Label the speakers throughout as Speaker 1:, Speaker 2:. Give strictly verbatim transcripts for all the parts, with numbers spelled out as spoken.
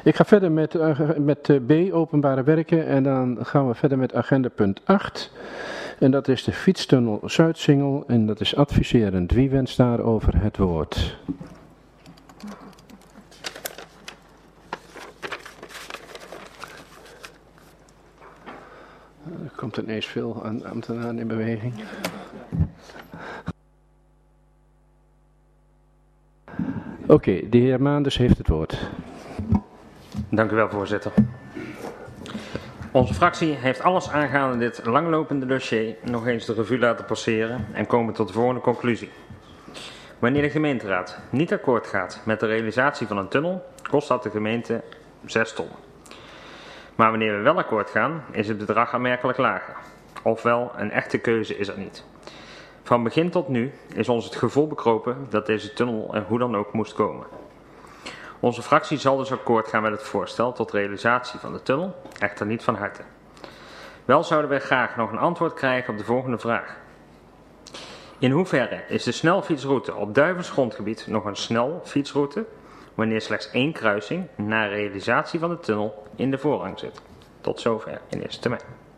Speaker 1: Ik ga verder met, uh, met uh, B, openbare werken, en dan gaan we verder met agenda punt acht. En dat is de fietstunnel Zuidsingel en dat is adviserend. Wie wenst daarover het woord? Er komt ineens veel ambtenaren in beweging. Oké, okay, de heer Maanders heeft het woord.
Speaker 2: Dank u wel, voorzitter. Onze fractie heeft alles aangaande dit langlopende dossier nog eens de revue laten passeren en komen tot de volgende conclusie. Wanneer de gemeenteraad niet akkoord gaat met de realisatie van een tunnel, kost dat de gemeente zes ton. Maar wanneer we wel akkoord gaan, is het bedrag aanmerkelijk lager. Ofwel, een echte keuze is er niet. Van begin tot nu is ons het gevoel bekropen dat deze tunnel er hoe dan ook moest komen. Onze fractie zal dus akkoord gaan met het voorstel tot realisatie van de tunnel, echter niet van harte. Wel zouden wij graag nog een antwoord krijgen op de volgende vraag. In hoeverre is de snelfietsroute op Duivens grondgebied nog een snelfietsroute, wanneer slechts één kruising na realisatie van de tunnel in de voorrang zit? Tot zover in eerste termijn.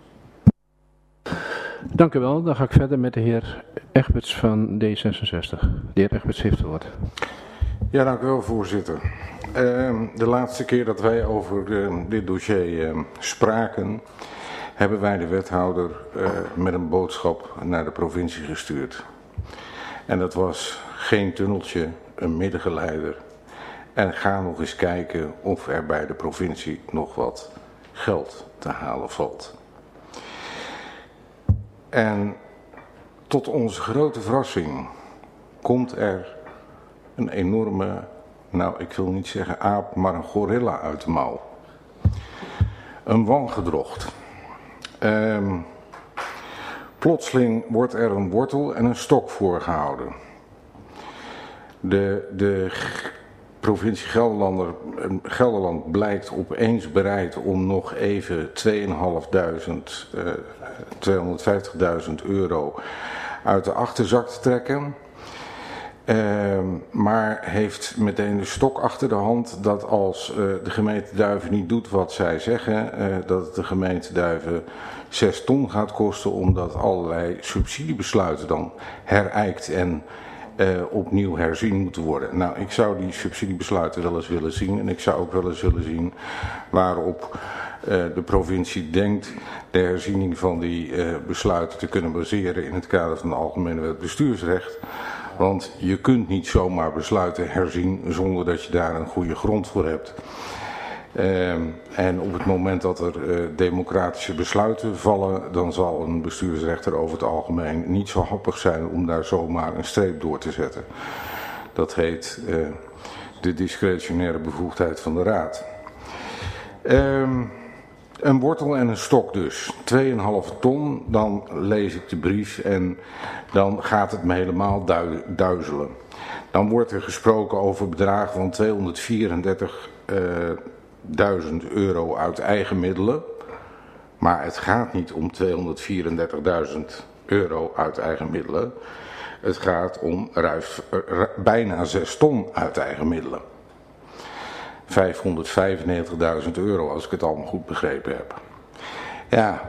Speaker 1: Dank u wel. Dan ga ik verder met de heer Egberts van D zesenzestig. De heer Egberts heeft het woord.
Speaker 3: Ja, dank u wel, voorzitter. Uh, de laatste keer dat wij over uh, dit dossier uh, spraken, hebben wij de wethouder uh, met een boodschap naar de provincie gestuurd. En dat was geen tunneltje, een middengeleider. En ga nog eens kijken of er bij de provincie nog wat geld te halen valt. En tot onze grote verrassing komt er een enorme, nou ik wil niet zeggen aap, maar een gorilla uit de mouw. Een wangedrocht. Um, plotseling wordt er een wortel en een stok voorgehouden. De, de provincie Gelderlander, Gelderland blijkt opeens bereid om nog even tweeënhalfduizend, uh, tweehonderdvijftigduizend euro uit de achterzak te trekken. Uh, maar heeft meteen de stok achter de hand dat als uh, de gemeente Duiven niet doet wat zij zeggen, uh, dat het de gemeente Duiven zes ton gaat kosten, omdat allerlei subsidiebesluiten dan herijkt en uh, opnieuw herzien moeten worden. Nou, ik zou die subsidiebesluiten wel eens willen zien en ik zou ook wel eens willen zien waarop uh, de provincie denkt de herziening van die uh, besluiten te kunnen baseren in het kader van de Algemene Wet Bestuursrecht. Want je kunt niet zomaar besluiten herzien zonder dat je daar een goede grond voor hebt. Uh, en op het moment dat er uh, democratische besluiten vallen, dan zal een bestuursrechter over het algemeen niet zo happig zijn om daar zomaar een streep door te zetten. Dat heet uh, de discretionaire bevoegdheid van de raad. Uh, Een wortel en een stok dus. twee komma vijf ton, dan lees ik de brief en dan gaat het me helemaal duizelen. Dan wordt er gesproken over bedragen van tweehonderdvierendertigduizend euro uit eigen middelen. Maar het gaat niet om tweehonderdvierendertigduizend euro uit eigen middelen. Het gaat om ruif, r, bijna zes ton uit eigen middelen. vijfhonderdvijfennegentigduizend euro, als ik het allemaal goed begrepen heb. Ja,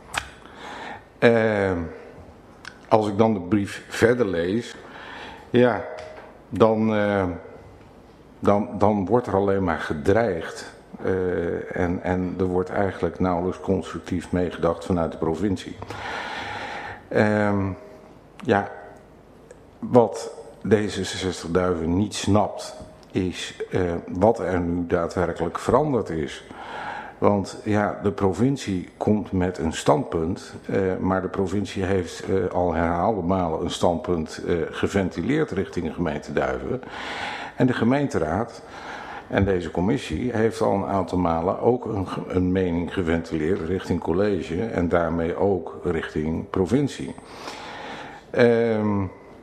Speaker 3: eh, als ik dan de brief verder lees, ja, dan, eh, dan, dan wordt er alleen maar gedreigd. Uh, en, en er wordt eigenlijk nauwelijks constructief meegedacht vanuit de provincie. Uh, ja, wat D zesenzestig Duiven niet snapt, is uh, wat er nu daadwerkelijk veranderd is. Want ja, de provincie komt met een standpunt, uh, maar de provincie heeft uh, al herhaalde malen een standpunt uh, geventileerd richting de gemeente Duiven. En de gemeenteraad en deze commissie heeft al een aantal malen ook een, een mening geventileerd richting college en daarmee ook richting provincie. Uh,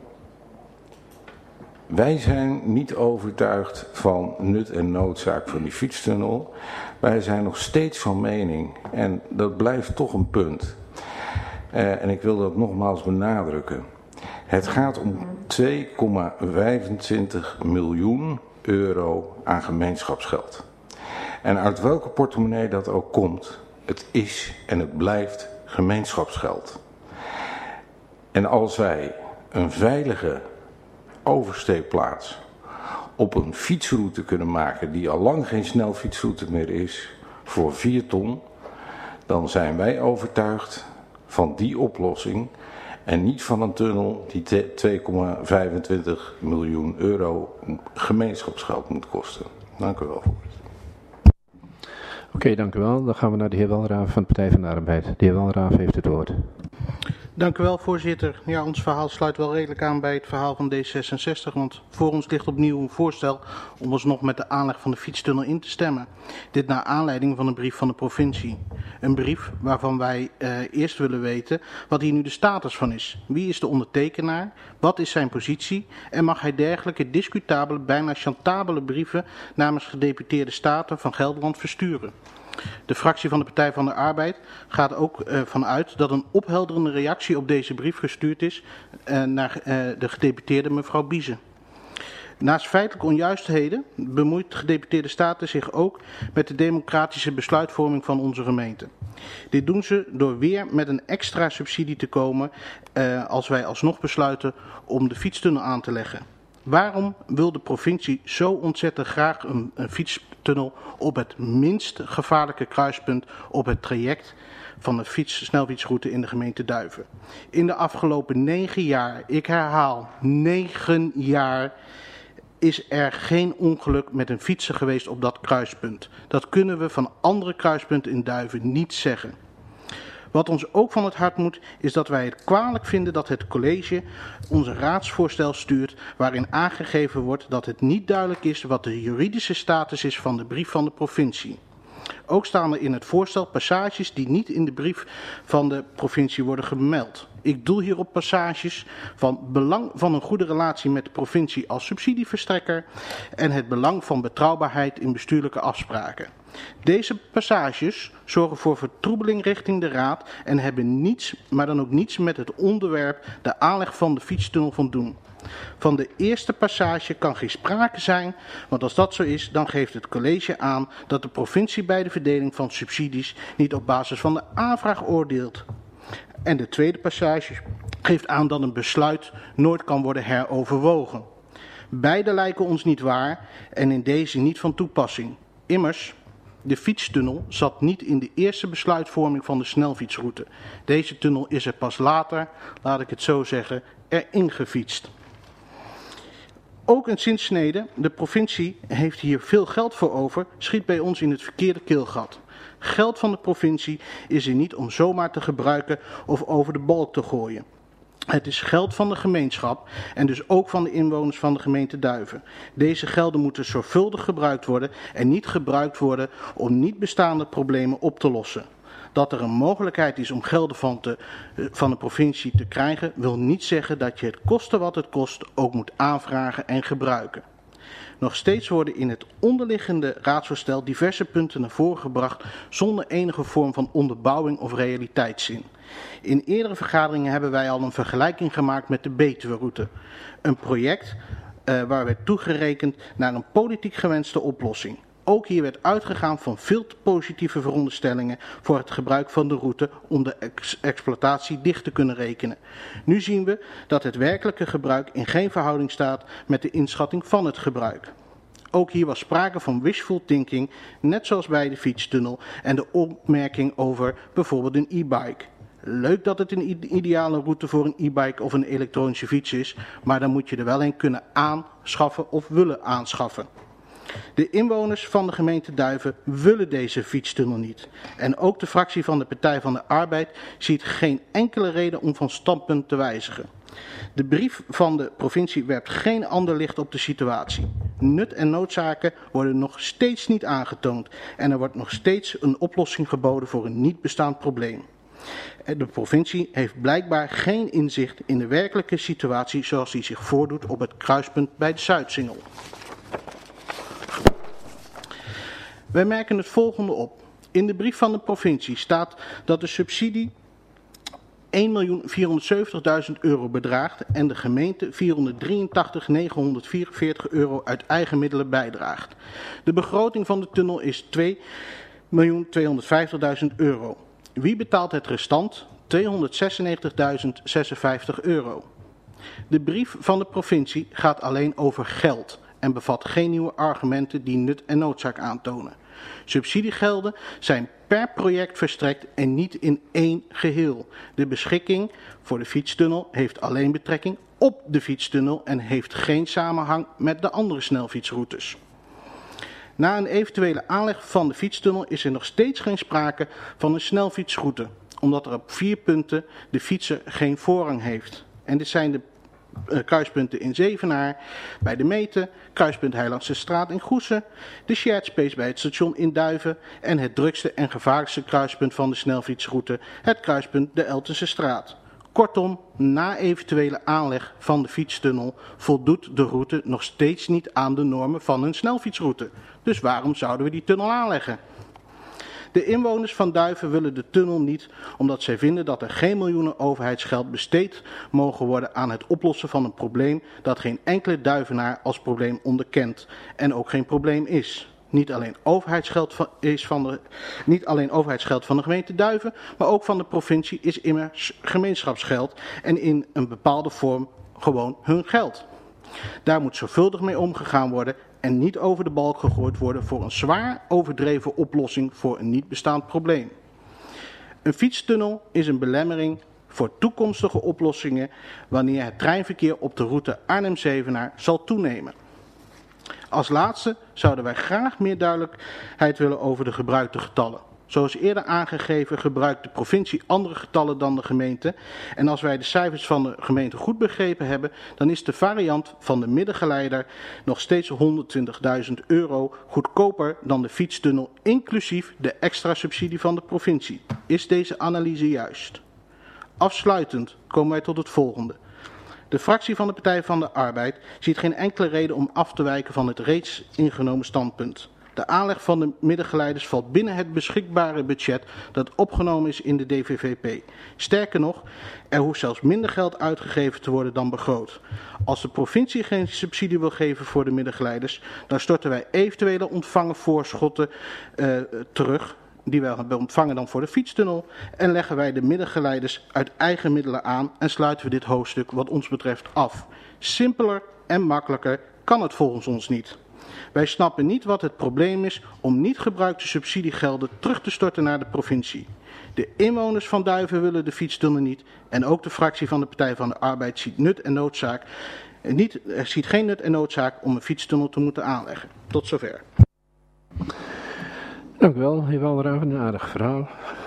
Speaker 3: Wij zijn niet overtuigd van nut en noodzaak van die fietstunnel. Wij zijn nog steeds van mening, en dat blijft toch een punt. Uh, en ik wil dat nogmaals benadrukken. Het gaat om twee komma vijfentwintig miljoen euro aan gemeenschapsgeld. En uit welke portemonnee dat ook komt, het is en het blijft gemeenschapsgeld. En als wij een veilige oversteekplaats op een fietsroute kunnen maken die al lang geen snelfietsroute meer is voor vier ton, dan zijn wij overtuigd van die oplossing en niet van een tunnel die twee komma vijfentwintig miljoen euro gemeenschapsgeld moet kosten. Dank u wel, voorzitter.
Speaker 1: Oké, okay, dank u wel. Dan gaan we naar de heer Walraaf van de Partij van de Arbeid. De heer Walraaf heeft het woord.
Speaker 4: Dank u wel, voorzitter. Ja, ons verhaal sluit wel redelijk aan bij het verhaal van D zesenzestig, want voor ons ligt opnieuw een voorstel om alsnog met de aanleg van de fietstunnel in te stemmen. Dit naar aanleiding van een brief van de provincie. Een brief waarvan wij uh, eerst willen weten wat hier nu de status van is. Wie is de ondertekenaar? Wat is zijn positie? En mag hij dergelijke discutabele, bijna chantabele brieven namens gedeputeerde staten van Gelderland versturen? De fractie van de Partij van de Arbeid gaat ook uh, vanuit dat een ophelderende reactie op deze brief gestuurd is uh, naar uh, de gedeputeerde mevrouw Biezen. Naast feitelijke onjuistheden bemoeit de gedeputeerde staten zich ook met de democratische besluitvorming van onze gemeente. Dit doen ze door weer met een extra subsidie te komen uh, als wij alsnog besluiten om de fietstunnel aan te leggen. Waarom wil de provincie zo ontzettend graag een, een fietstunnel op het minst gevaarlijke kruispunt op het traject van de fiets, snelfietsroute in de gemeente Duiven? In de afgelopen negen jaar, ik herhaal, negen jaar, is er geen ongeluk met een fietser geweest op dat kruispunt. Dat kunnen we van andere kruispunten in Duiven niet zeggen. Wat ons ook van het hart moet, is dat wij het kwalijk vinden dat het college ons een raadsvoorstel stuurt waarin aangegeven wordt dat het niet duidelijk is wat de juridische status is van de brief van de provincie. Ook staan er in het voorstel passages die niet in de brief van de provincie worden gemeld. Ik doel hier op passages van belang van een goede relatie met de provincie als subsidieverstrekker en het belang van betrouwbaarheid in bestuurlijke afspraken. Deze passages zorgen voor vertroebeling richting de raad en hebben niets, maar dan ook niets met het onderwerp de aanleg van de fietstunnel van doen. Van de eerste passage kan geen sprake zijn, want als dat zo is, dan geeft het college aan dat de provincie bij de verdeling van subsidies niet op basis van de aanvraag oordeelt. En de tweede passage geeft aan dat een besluit nooit kan worden heroverwogen. Beide lijken ons niet waar en in deze niet van toepassing. Immers, de fietstunnel zat niet in de eerste besluitvorming van de snelfietsroute. Deze tunnel is er pas later, laat ik het zo zeggen, erin gefietst. Ook een zinsnede, de provincie heeft hier veel geld voor over, schiet bij ons in het verkeerde keelgat. Geld van de provincie is er niet om zomaar te gebruiken of over de balk te gooien. Het is geld van de gemeenschap en dus ook van de inwoners van de gemeente Duiven. Deze gelden moeten zorgvuldig gebruikt worden en niet gebruikt worden om niet bestaande problemen op te lossen. Dat er een mogelijkheid is om gelden van de, van de provincie te krijgen, wil niet zeggen dat je het koste wat het kost ook moet aanvragen en gebruiken. Nog steeds worden in het onderliggende raadsvoorstel diverse punten naar voren gebracht zonder enige vorm van onderbouwing of realiteitszin. In eerdere vergaderingen hebben wij al een vergelijking gemaakt met de Betuwe-route. Een project uh, waar werd toegerekend naar een politiek gewenste oplossing. Ook hier werd uitgegaan van veel te positieve veronderstellingen voor het gebruik van de route om de ex exploitatie dicht te kunnen rekenen. Nu zien we dat het werkelijke gebruik in geen verhouding staat met de inschatting van het gebruik. Ook hier was sprake van wishful thinking, net zoals bij de fietstunnel en de opmerking over bijvoorbeeld een e-bike. Leuk dat het een ideale route voor een e-bike of een elektronische fiets is, maar dan moet je er wel een kunnen aanschaffen of willen aanschaffen. De inwoners van de gemeente Duiven willen deze fietstunnel niet. En ook de fractie van de Partij van de Arbeid ziet geen enkele reden om van standpunt te wijzigen. De brief van de provincie werpt geen ander licht op de situatie. Nut en noodzaken worden nog steeds niet aangetoond en er wordt nog steeds een oplossing geboden voor een niet bestaand probleem. De provincie heeft blijkbaar geen inzicht in de werkelijke situatie zoals die zich voordoet op het kruispunt bij de Zuidsingel. Wij merken het volgende op. In de brief van de provincie staat dat de subsidie één miljoen vierhonderdzeventigduizend euro bedraagt en de gemeente vierhonderddrieëntachtigduizend negenhonderdvierenveertig euro uit eigen middelen bijdraagt. De begroting van de tunnel is twee miljoen tweehonderdvijftigduizend euro. Wie betaalt het restant? tweehonderdzesennegentigduizend zesenvijftig euro. De brief van de provincie gaat alleen over geld en bevat geen nieuwe argumenten die nut en noodzaak aantonen. Subsidiegelden zijn per project verstrekt en niet in één geheel. De beschikking voor de fietstunnel heeft alleen betrekking op de fietstunnel en heeft geen samenhang met de andere snelfietsroutes. Na een eventuele aanleg van de fietstunnel is er nog steeds geen sprake van een snelfietsroute, omdat er op vier punten de fietser geen voorrang heeft. En dit zijn de uh, kruispunten in Zevenaar, bij de Meten, kruispunt Heilandse Straat in Goesen, de shared space bij het station in Duiven en het drukste en gevaarlijkste kruispunt van de snelfietsroute, het kruispunt de Eltense Straat. Kortom, na eventuele aanleg van de fietstunnel voldoet de route nog steeds niet aan de normen van een snelfietsroute. Dus waarom zouden we die tunnel aanleggen? De inwoners van Duiven willen de tunnel niet omdat zij vinden dat er geen miljoenen overheidsgeld besteed mogen worden aan het oplossen van een probleem dat geen enkele Duivenaar als probleem onderkent en ook geen probleem is. Niet alleen overheidsgeld van, is van de, niet alleen overheidsgeld van de gemeente Duiven, maar ook van de provincie is immers gemeenschapsgeld en in een bepaalde vorm gewoon hun geld. Daar moet zorgvuldig mee omgegaan worden en niet over de balk gegooid worden voor een zwaar overdreven oplossing voor een niet bestaand probleem. Een fietstunnel is een belemmering voor toekomstige oplossingen wanneer het treinverkeer op de route Arnhem-Zevenaar zal toenemen. Als laatste zouden wij graag meer duidelijkheid willen over de gebruikte getallen. Zoals eerder aangegeven gebruikt de provincie andere getallen dan de gemeente. En als wij de cijfers van de gemeente goed begrepen hebben, dan is de variant van de middengeleider nog steeds honderdtwintigduizend euro goedkoper dan de fietstunnel, inclusief de extra subsidie van de provincie. Is deze analyse juist? Afsluitend komen wij tot het volgende. De fractie van de Partij van de Arbeid ziet geen enkele reden om af te wijken van het reeds ingenomen standpunt. De aanleg van de middengeleiders valt binnen het beschikbare budget dat opgenomen is in de D V V P. Sterker nog, er hoeft zelfs minder geld uitgegeven te worden dan begroot. Als de provincie geen subsidie wil geven voor de middengeleiders, dan storten wij eventuele ontvangen voorschotten uh, terug, die wij hebben ontvangen dan voor de fietstunnel, en leggen wij de middengeleiders uit eigen middelen aan en sluiten we dit hoofdstuk wat ons betreft af. Simpeler en makkelijker kan het volgens ons niet. Wij snappen niet wat het probleem is om niet gebruikte subsidiegelden terug te storten naar de provincie. De inwoners van Duiven willen de fietstunnel niet en ook de fractie van de Partij van de Arbeid ziet nut en noodzaak, niet, ziet geen nut en noodzaak om een fietstunnel te moeten aanleggen. Tot zover.
Speaker 1: Dank u wel, heer Walraven, een aardig verhaal.